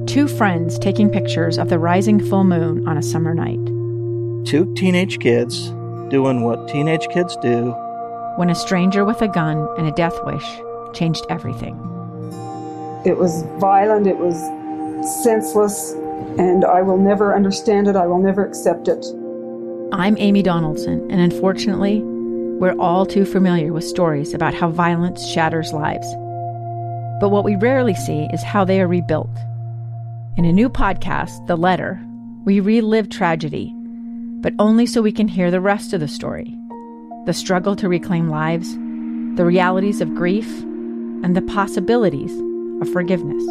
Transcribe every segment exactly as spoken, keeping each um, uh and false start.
Two friends taking pictures of the rising full moon on a summer night. Two teenage kids doing what teenage kids do. When a stranger with a gun and a death wish changed everything. It was violent, it was senseless, and I will never understand it, I will never accept it. I'm Amy Donaldson, and unfortunately, we're all too familiar with stories about how violence shatters lives. But what we rarely see is how they are rebuilt. In a new podcast, The Letter, we relive tragedy, but only so we can hear the rest of the story. The struggle to reclaim lives, the realities of grief, and the possibilities of forgiveness.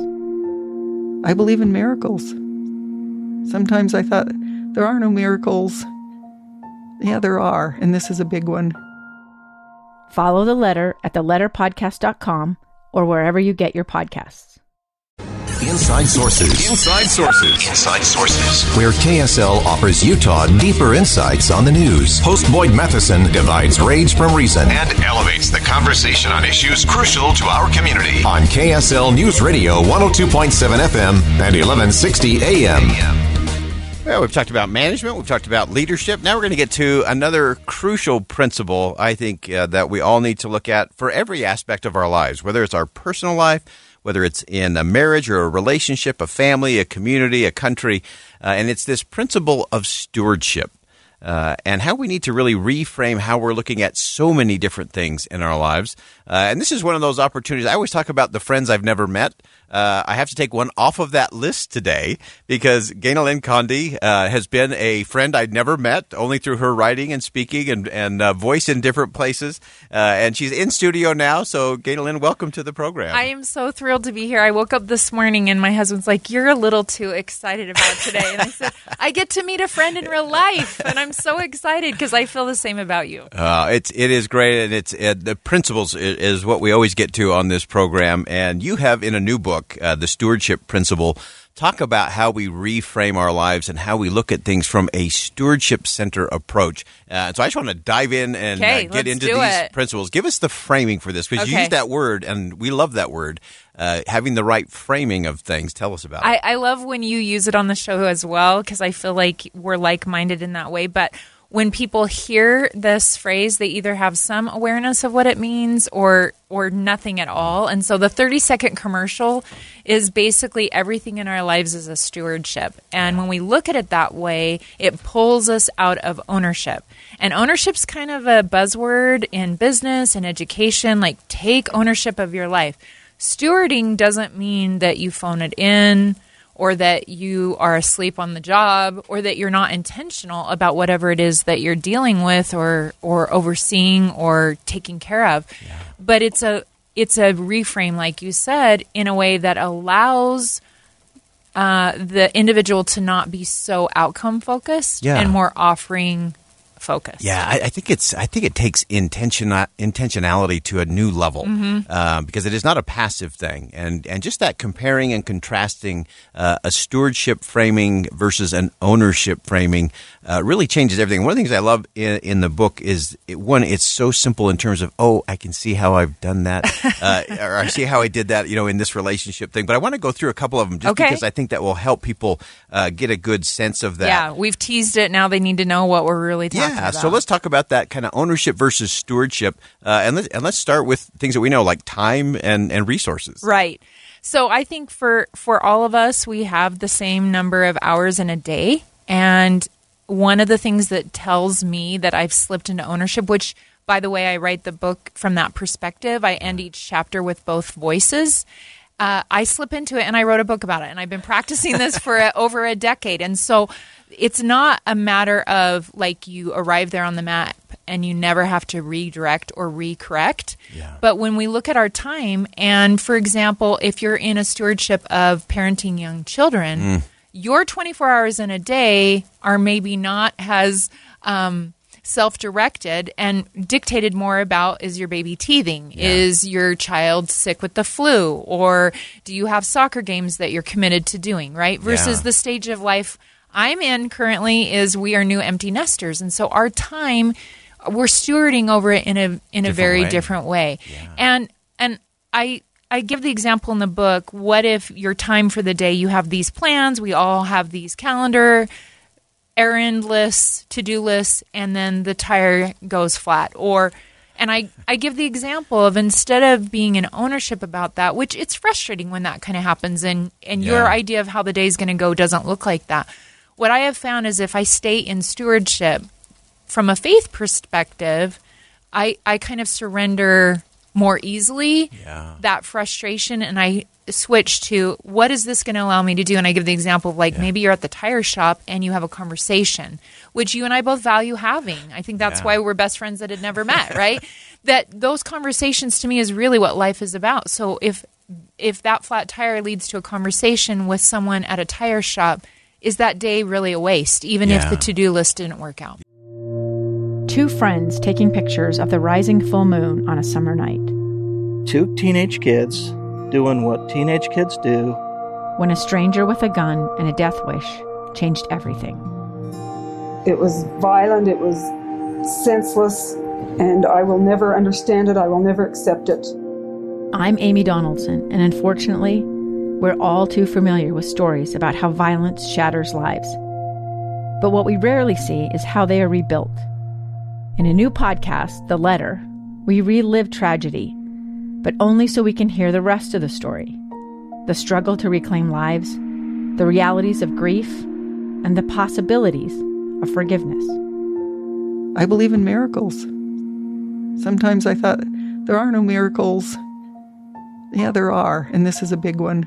I believe in miracles. Sometimes I thought, there are no miracles. Yeah, there are, and this is a big one. Follow The Letter at the letter podcast dot com or wherever you get your podcasts. Inside Sources. Inside Sources. Inside Sources. Where K S L offers Utah deeper insights on the news. Host Boyd Matheson divides rage from reason and elevates the conversation on issues crucial to our community. On K S L News Radio one oh two point seven F M and eleven sixty A M. Well, we've talked about management. We've talked about leadership. Now we're going to get to another crucial principle, I think, uh, that we all need to look at for every aspect of our lives, whether it's our personal life, whether it's in a marriage or a relationship, a family, a community, a country. Uh, and it's this principle of stewardship uh, and how we need to really reframe how we're looking at so many different things in our lives. Uh, and this is one of those opportunities. I always talk about the friends I've never met. Uh, I have to take one off of that list today because Gaynalyn Conde uh, has been a friend I'd never met, only through her writing and speaking and, and uh, voice in different places. Uh, and she's in studio now. So, Gaynalyn, welcome to the program. I am so thrilled to be here. I woke up this morning and my husband's like, you're a little too excited about today. And I said, I get to meet a friend in real life. And I'm so excited because I feel the same about you. Uh, it's, it is great. And it's it, the principles is, is what we always get to on this program. And you have in a new book, Uh, the Stewardship Principle, talk about how we reframe our lives and how we look at things from a stewardship-centered approach. Uh, so I just want to dive in and okay, uh, get into do these it. principles. Give us the framing for this, because okay. you use that word, and we love that word, uh, having the right framing of things. Tell us about I, it. I love when you use it on the show as well, because I feel like we're like-minded in that way. But when people hear this phrase, they either have some awareness of what it means or or nothing at all. And so the thirty-second commercial is basically everything in our lives is a stewardship. And when we look at it that way, it pulls us out of ownership. And ownership's kind of a buzzword in business and education, like take ownership of your life. Stewarding doesn't mean that you phone it in, or that you are asleep on the job, or that you're not intentional about whatever it is that you're dealing with or or overseeing or taking care of. Yeah. But it's a it's a reframe, like you said, in a way that allows uh, the individual to not be so outcome focused yeah. and more offering focus. Yeah, I, I think it's. I think it takes intention intentionality to a new level mm-hmm. uh, because it is not a passive thing, and and just that comparing and contrasting uh, a stewardship framing versus an ownership framing uh, really changes everything. One of the things I love in, in the book is it, one, it's so simple in terms of oh, I can see how I've done that, uh, or I see how I did that, you know, in this relationship thing. But I want to go through a couple of them just okay. because I think that will help people uh, get a good sense of that. Yeah, we've teased it. Now they need to know what we're really talking. Yeah. Yeah, so let's talk about that kind of ownership versus stewardship, uh, and, let, and let's start with things that we know, like time and, and resources. Right. So I think for, for all of us, we have the same number of hours in a day, and one of the things that tells me that I've slipped into ownership, which, by the way, I write the book from that perspective. I end each chapter with both voices. Uh, I slip into it, and I wrote a book about it, and I've been practicing this for a, over a decade, and so it's not a matter of like you arrive there on the map and you never have to redirect or recorrect. Yeah. But when we look at our time, and for example, if you're in a stewardship of parenting young children, mm. your twenty-four hours in a day are maybe not as um, self-directed and dictated more about, is your baby teething? Yeah. Is your child sick with the flu? Or do you have soccer games that you're committed to doing, right? Versus yeah. the stage of life I'm in currently is we are new empty nesters. And so our time, we're stewarding over it in a in a very way. different way. Yeah. And and I I give the example in the book, what if your time for the day, you have these plans, we all have these calendar, errand lists, to-do lists, and then the tire goes flat. Or, and I, I give the example of instead of being in ownership about that, which it's frustrating when that kind of happens and, and Yeah. your idea of how the day is going to go doesn't look like that. What I have found is if I stay in stewardship from a faith perspective, I, I kind of surrender more easily Yeah. that frustration and I switch to what is this going to allow me to do? And I give the example of like Yeah. maybe you're at the tire shop and you have a conversation, which you and I both value having. I think that's Yeah. why we're best friends that had never met, right? That those conversations to me is really what life is about. So if if that flat tire leads to a conversation with someone at a tire shop, is that day really a waste, even Yeah. if the to-do list didn't work out? Two friends taking pictures of the rising full moon on a summer night. Two teenage kids doing what teenage kids do. When a stranger with a gun and a death wish changed everything. It was violent, it was senseless, and I will never understand it. I will never accept it. I'm Amy Donaldson, and unfortunately, we're all too familiar with stories about how violence shatters lives. But what we rarely see is how they are rebuilt. In a new podcast, The Letter, we relive tragedy, but only so we can hear the rest of the story. The struggle to reclaim lives, the realities of grief, and the possibilities of forgiveness. I believe in miracles. Sometimes I thought, there are no miracles. Yeah, there are, and this is a big one.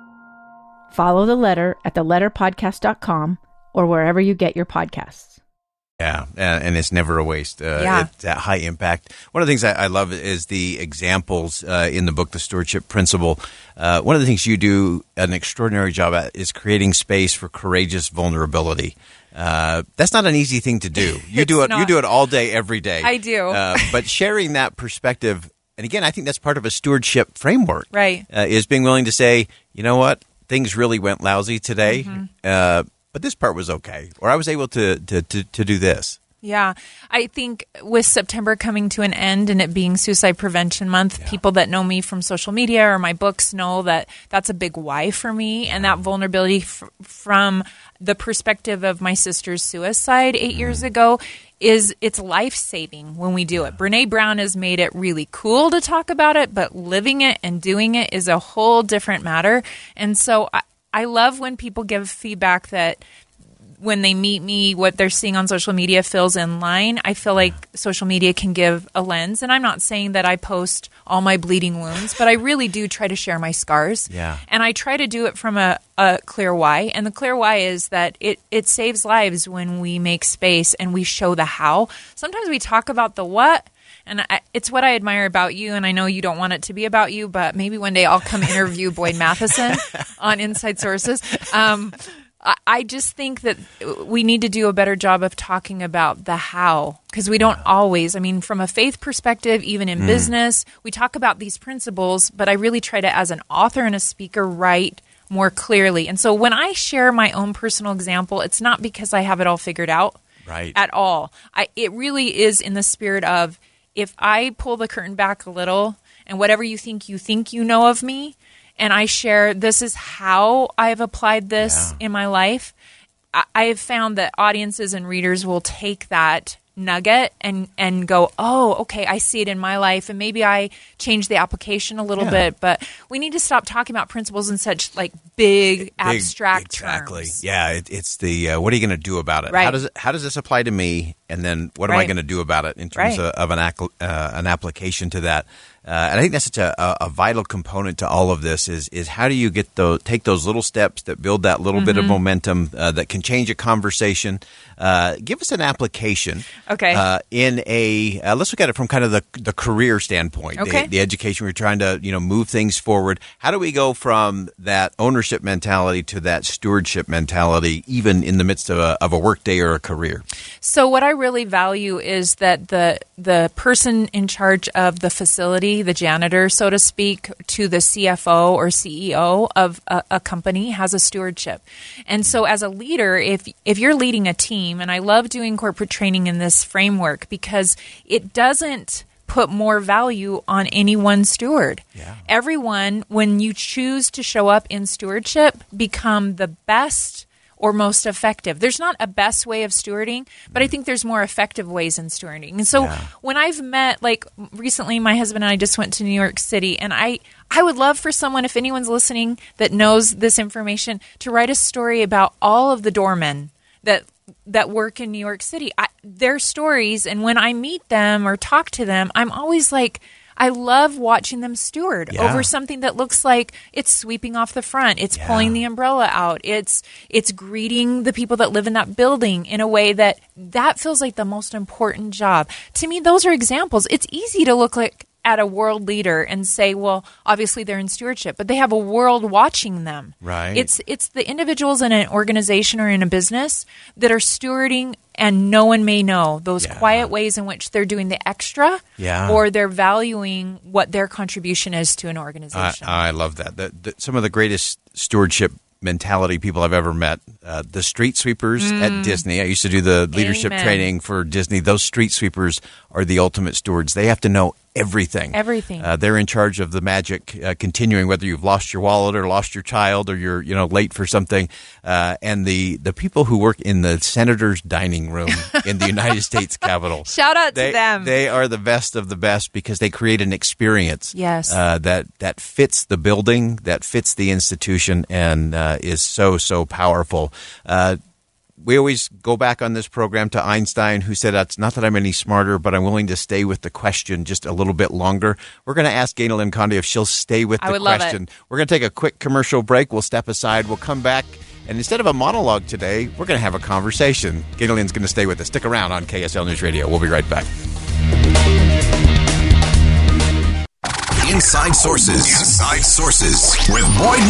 Follow The Letter at the letter podcast dot com or wherever you get your podcasts. Yeah, and and it's never a waste. Uh, Yeah. It's that high impact. One of the things I, I love is the examples uh, in the book, The Stewardship Principle. Uh, one of the things you do an extraordinary job at is creating space for courageous vulnerability. Uh, that's not an easy thing to do. You do it. not. You do it all day, every day. I do. Uh, but sharing that perspective, and again, I think that's part of a stewardship framework. Right. Uh, is being willing to say, you know what, things really went lousy today. Mm-hmm. Uh, but this part was okay, or I was able to to to, to do this. Yeah. I think with September coming to an end and it being Suicide Prevention Month, people that know me from social media or my books know that that's a big why for me. And that vulnerability f- from the perspective of my sister's suicide eight years ago is it's life-saving when we do it. Brene Brown has made it really cool to talk about it, but living it and doing it is a whole different matter. And so I, I love when people give feedback that when they meet me, what they're seeing on social media feels in line. I feel like social media can give a lens. And I'm not saying that I post all my bleeding wounds, but I really do try to share my scars. Yeah. And I try to do it from a, a clear why. And the clear why is that it, it saves lives when we make space and we show the how. Sometimes we talk about the what. And I, it's what I admire about you, and I know you don't want it to be about you, but maybe one day I'll come interview Boyd Matheson on Inside Sources. Um, I, I just think that we need to do a better job of talking about the how, because we don't always, I mean, from a faith perspective, even in mm. business, we talk about these principles, but I really try to, as an author and a speaker, write more clearly. And so when I share my own personal example, it's not because I have it all figured out right. at all. I, it really is in the spirit of, if I pull the curtain back a little and whatever you think you think you know of me, and I share this is how I've applied this yeah. in my life, I, I have found that audiences and readers will take that nugget and, and go, oh, okay, I see it in my life, and maybe I change the application a little yeah. bit, but we need to stop talking about principles in such like big, big abstract exactly. terms. Yeah, it, it's the uh, what are you going to do about it? Right. How does it, how does this apply to me? And then what am right. I going to do about it in terms right. of, of an ac- uh, an application to that? Uh, and I think that's such a, a, a vital component to all of this is is how do you get those take those little steps that build that little mm-hmm. bit of momentum uh, that can change a conversation. Uh, give us an application. Okay. Uh, in a uh, let's look at it from kind of the the career standpoint. Okay. The, the education we're trying to you know move things forward. How do we go from that ownership mentality to that stewardship mentality, even in the midst of a of a workday or a career? So what I really value is that the the person in charge of the facility, the janitor, so to speak, to the C F O or C E O of a, a company has a stewardship. And so as a leader, if if you're leading a team, and I love doing corporate training in this framework because it doesn't put more value on any one steward. Yeah. Everyone, when you choose to show up in stewardship, become the best or most effective. There's not a best way of stewarding, but I think there's more effective ways in stewarding. And so Yeah. when I've met, like recently my husband and I just went to New York City, and I, I would love for someone, if anyone's listening that knows this information, to write a story about all of the doormen that that work in New York City. I, their stories, and when I meet them or talk to them, I'm always like, I love watching them steward Yeah. over something that looks like it's sweeping off the front, it's Yeah. pulling the umbrella out, it's it's greeting the people that live in that building in a way that that feels like the most important job. To me, those are examples. It's easy to look like at a world leader and say, well, obviously they're in stewardship, but they have a world watching them. Right. It's it's the individuals in an organization or in a business that are stewarding, and no one may know those Yeah. quiet ways in which they're doing the extra, Yeah. or they're valuing what their contribution is to an I, organization. I love that. The, the, some of the greatest stewardship mentality people I've ever met. Uh, the street sweepers at Disney. I used to do the leadership Amen. training for Disney. Those street sweepers are the ultimate stewards. They have to know everything. Everything. Uh, they're in charge of the magic uh, continuing, whether you've lost your wallet or lost your child or you're you know late for something. Uh, and the, the people who work in the senator's dining room in the United States Capitol. Shout out they, to them. They are the best of the best because they create an experience Yes. uh, that, that fits the building, that fits the institution, and uh, is so, so powerful. Uh, we always go back on this program to Einstein, who said, it's not that I'm any smarter, but I'm willing to stay with the question just a little bit longer. We're going to ask Gaynalyn Conde if she'll stay with I the would love question. it. We're going to take a quick commercial break. We'll step aside. We'll come back. And instead of a monologue today, we're going to have a conversation. Gaynalyn's going to stay with us. Stick around on K S L News Radio. We'll be right back. Inside Sources. Inside Sources with Boyd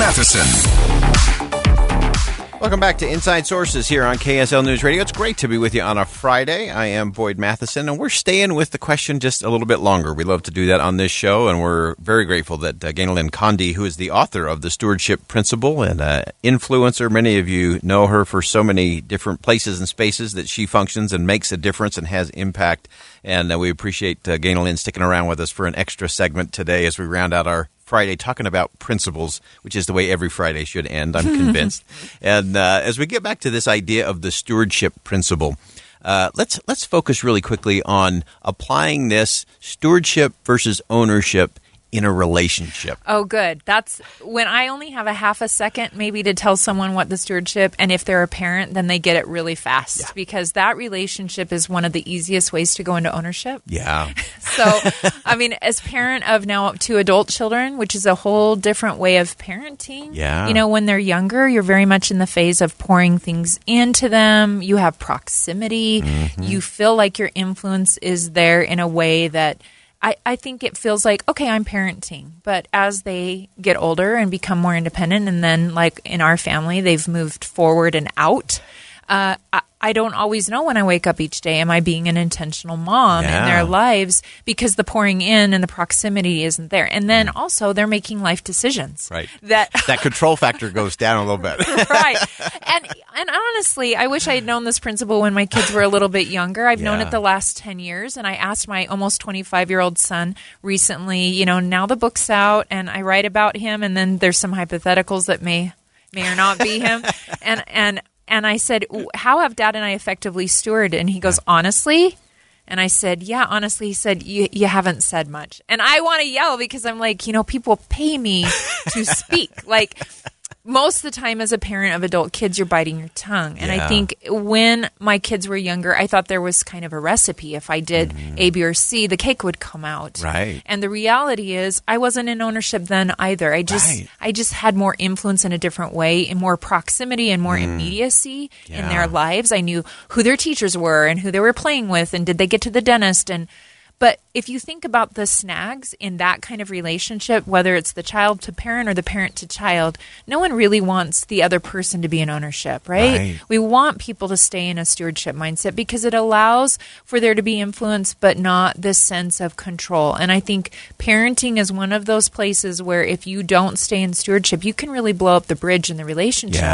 Matheson. Welcome back to Inside Sources here on K S L News Radio. It's great to be with you on a Friday. I am Boyd Matheson, and we're staying with the question just a little bit longer. We love to do that on this show, and we're very grateful that uh, Gaynalyn Conde, who is the author of The Stewardship Principle and uh, influencer, many of you know her for so many different places and spaces that she functions and makes a difference and has impact. And uh, we appreciate uh, Gaynalyn sticking around with us for an extra segment today as we round out our Friday talking about principles, which is the way every Friday should end, I'm convinced. And uh, as we get back to this idea of the stewardship principle, uh, let's let's focus really quickly on applying this stewardship versus ownership in a relationship. Oh, good. That's when I only have a half a second maybe to tell someone what the stewardship, and if they're a parent, then they get it really fast, Yeah. because that relationship is one of the easiest ways to go into ownership. Yeah. So, I mean, as parent of now two adult children, which is a whole different way of parenting. Yeah. You know, when they're younger, you're very much in the phase of pouring things into them. You have proximity. Mm-hmm. You feel like your influence is there in a way that I, I think it feels like, okay, I'm parenting. But as they get older and become more independent, and then like in our family, they've moved forward and out, uh, I, I don't always know when I wake up each day, am I being an intentional mom Yeah. in their lives, because the pouring in and the proximity isn't there. And then also they're making life decisions. Right. That That control factor goes down a little bit. right. And and honestly, I wish I had known this principle when my kids were a little bit younger. I've known Yeah. it the last ten years, and I asked my almost twenty-five-year-old son recently, you know, now the book's out and I write about him, and then there's some hypotheticals that may may or not be him. And and and I said, "How have Dad and I effectively stewarded?" And he goes, "Honestly?" And I said, yeah, honestly, he said, you, you haven't said much. And I want to yell because I'm like, you know, people pay me to speak. Like, most of the time as a parent of adult kids, you're biting your tongue. And Yeah. I think when my kids were younger, I thought there was kind of a recipe. If I did A, B, or C, the cake would come out. Right. And the reality is I wasn't in ownership then either. I just Right. I just had more influence in a different way, and more proximity and more immediacy in Yeah. their lives. I knew who their teachers were and who they were playing with, and did they get to the dentist. And but if you think about the snags in that kind of relationship, whether it's the child to parent or the parent to child, no one really wants the other person to be in ownership, right? Right. We want people to stay in a stewardship mindset because it allows for there to be influence, but not this sense of control. And I think parenting is one of those places where if you don't stay in stewardship, you can really blow up the bridge in the relationship. Yeah.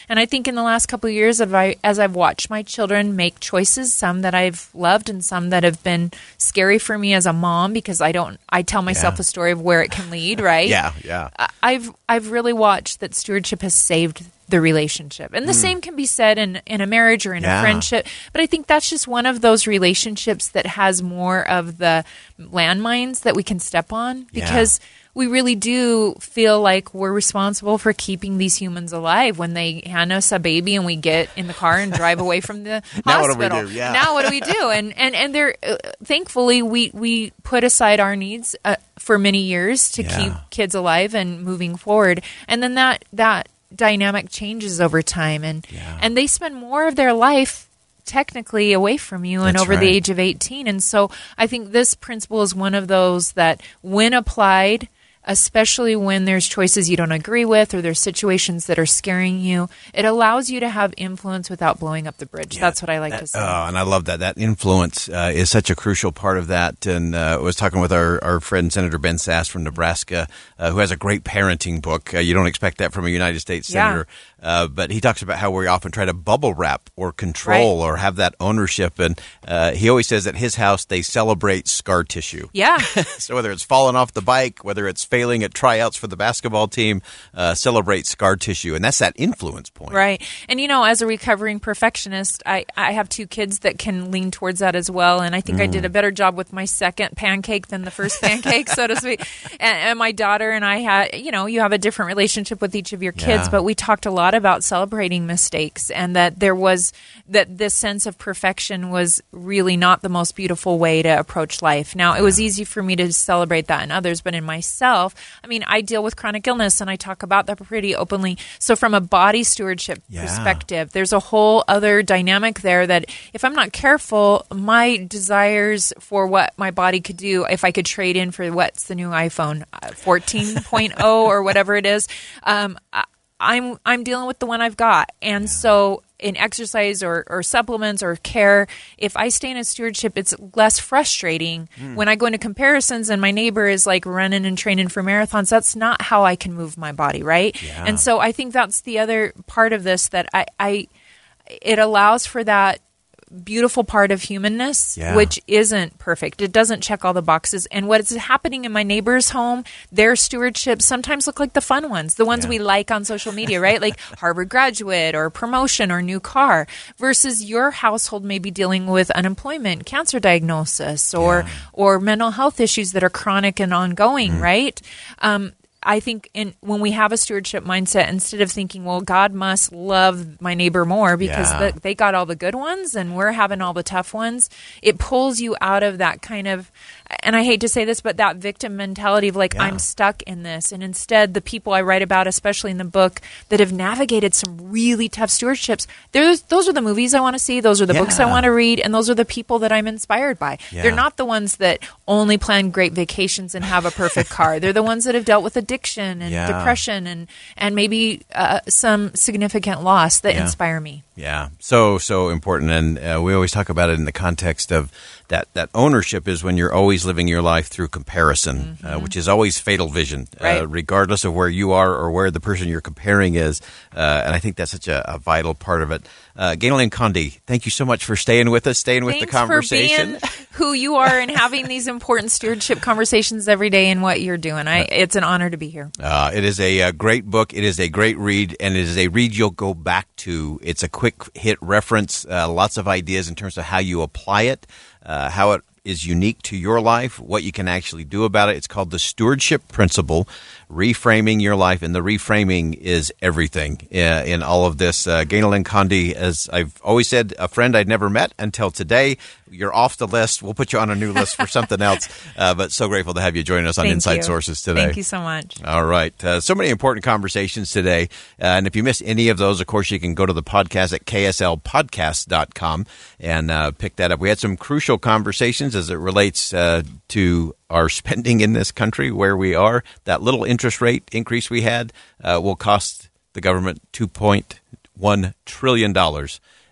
And I think in the last couple of years, as, I, as I've watched my children make choices, some that I've loved and some that have been scary for me as a mom, because I don't, I tell myself Yeah. a story of where it can lead, right? Yeah, yeah. I- I've, I've really watched that stewardship has saved the relationship. And the same can be said in, in a marriage or in Yeah. a friendship. But I think that's just one of those relationships that has more of the landmines that we can step on, because we really do feel like we're responsible for keeping these humans alive when they hand us a baby and we get in the car and drive away from the Now what do we hospital. do? Yeah. Now what do we do? And and and they're uh, thankfully we we put aside our needs uh, for many years to Yeah. keep kids alive and moving forward. And then that that dynamic changes over time, and Yeah. and they spend more of their life technically away from you and That's over the right. age of eighteen. And so I think this principle is one of those that, when applied, especially when there's choices you don't agree with or there's situations that are scaring you, it allows you to have influence without blowing up the bridge. That's what I like That- to say. Oh, and I love that. That influence uh, is such a crucial part of that. And uh, I was talking with our, our friend, Senator Ben Sass from Nebraska, uh, who has a great parenting book. Uh, you don't expect that from a United States Yeah. senator. Uh, but he talks about how we often try to bubble wrap or control Right. or have that ownership. And uh, he always says at his house, they celebrate scar tissue. Yeah. So whether it's falling off the bike, whether it's failing at tryouts for the basketball team, uh, celebrate scar tissue. And that's that influence point. Right. And, you know, as a recovering perfectionist, I, I have two kids that can lean towards that as well. And I think I did a better job with my second pancake than the first pancake, so to speak. And, and my daughter and I had, you know, you have a different relationship with each of your kids, Yeah. but we talked a lot about celebrating mistakes, and that there was, that this sense of perfection was really not the most beautiful way to approach life. Now, it was easy for me to celebrate that in others, but in myself, I mean, I deal with chronic illness and I talk about that pretty openly. So from a body stewardship Yeah. perspective, there's a whole other dynamic there that if I'm not careful, my desires for what my body could do, if I could trade in for what's the new iPhone, uh, fourteen point oh or whatever it is, um, I, I'm I'm dealing with the one I've got. And so in exercise or, or supplements or care, if I stay in a stewardship, it's less frustrating. When I go into comparisons and my neighbor is like running and training for marathons, that's not how I can move my body, right? Yeah. And so I think that's the other part of this, that I, I it allows for that beautiful part of humanness, Yeah. which isn't perfect. It doesn't check all the boxes. And what is happening in my neighbor's home, their stewardships sometimes look like the fun ones, the ones Yeah. we like on social media, right? Like Harvard graduate or promotion or new car, versus your household may be dealing with unemployment, cancer diagnosis, or or mental health issues that are chronic and ongoing, Mm-hmm. right? Um, I think in, when we have a stewardship mindset, instead of thinking, well, God must love my neighbor more because Yeah. the, they got all the good ones and we're having all the tough ones, it pulls you out of that kind of, and I hate to say this, but that victim mentality of like, Yeah. I'm stuck in this. And instead, the people I write about, especially in the book, that have navigated some really tough stewardships, there's, those are the movies I want to see. Those are the books I Yeah. want to read. And those are the people that I'm inspired by. Yeah. They're not the ones that only plan great vacations and have a perfect car. They're the ones that have dealt with addiction and Yeah. depression and, and maybe uh, some significant loss that Yeah. inspire me. Yeah, so so important, and uh, we always talk about it in the context of that. That ownership is when you're always living your life through comparison, uh, which is always fatal vision, uh, Right. regardless of where you are or where the person you're comparing is. Uh, and I think that's such a, a vital part of it. Uh, Gaynalyn Conde, thank you so much for staying with us, staying with Thanks the conversation. for being who you are and having these important stewardship conversations every day in what you're doing. I, it's an honor to be here. Uh, it is a, uh great book. It is a great read, and it is a read you'll go back to. It's a quick hit reference, uh, lots of ideas in terms of how you apply it, uh, how it is unique to your life, what you can actually do about it. It's called The Stewardship Principle, Reframing Your Life, and the reframing is everything uh, in all of this. Uh, Gaynalyn Conde, as I've always said, a friend I'd never met until today. You're off the list. We'll put you on a new list for something else, uh, but so grateful to have you join us on Thank Inside you. Sources today. Thank you so much. All right. Uh, so many important conversations today. Uh, and if you missed any of those, of course, you can go to the podcast at k s l podcast dot com and uh, pick that up. We had some crucial conversations as it relates uh, to our spending in this country, where we are. That little interest rate increase we had uh, will cost the government two point one trillion dollars.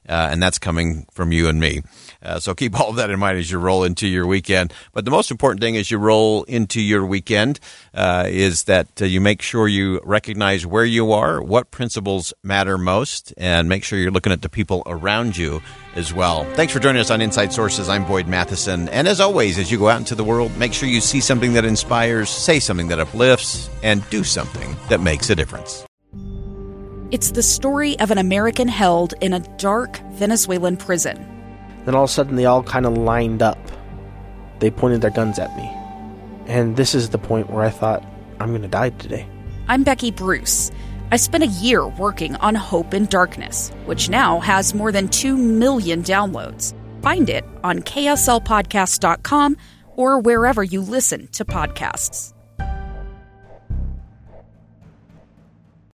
uh, and that's coming from you and me. Uh, so keep all of that in mind as you roll into your weekend. But the most important thing as you roll into your weekend uh, is that uh, you make sure you recognize where you are, what principles matter most, and make sure you're looking at the people around you as well. Thanks for joining us on Inside Sources. I'm Boyd Matheson. And as always, as you go out into the world, make sure you see something that inspires, say something that uplifts, and do something that makes a difference. It's the story of an American held in a dark Venezuelan prison. Then all of a sudden they all kind of lined up. They pointed their guns at me. And this is the point where I thought, I'm going to die today. I'm Becky Bruce. I spent a year working on Hope in Darkness, which now has more than two million downloads. Find it on K S L podcast dot com or wherever you listen to podcasts.